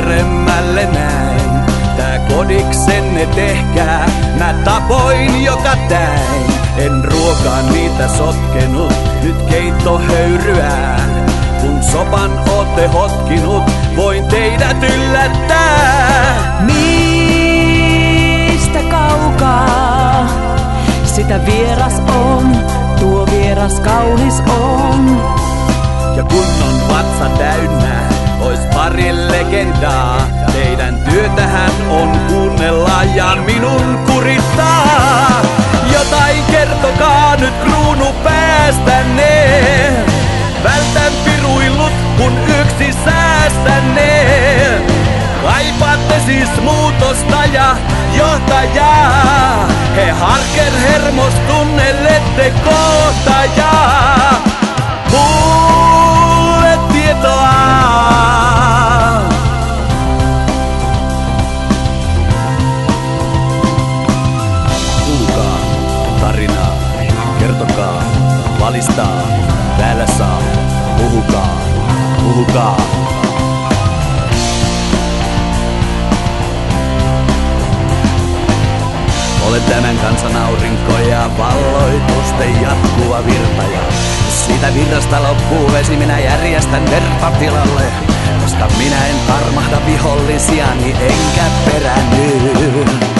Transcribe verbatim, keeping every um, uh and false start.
vieremmälle näin. Tää kodiksenne tehkää, mä tapoin joka täin. En ruokaa niitä sotkenut, nyt keitto höyryää. Kun sopan ootte hotkinut, voin teidät yllättää. Mistä kaukaa sitä vieras on, tuo vieras kaunis on. Ja kun on vatsa täynnä, ois pari legendaa. Teidän työtähän on kuunnella ja minun kurittaa. Jotain kertokaa nyt kruunu päästänne. Vältän piruillut kun yksi säästänne. Kaipaatte siis muutosta ja johtajaa. He harker hermostunnellette kohtajaa. Mulle tietoa. Kuulkaa tarinaa, kertokaa, valistaa, täällä saa. Puhukaa, puhukaa. Olen tämän kansan aurinko ja valloitusten jatkuva virtaja. Siitä virrasta loppuu vesi, minä järjestän vertatilalle. Koska minä en armahda vihollisiani enkä peräänny.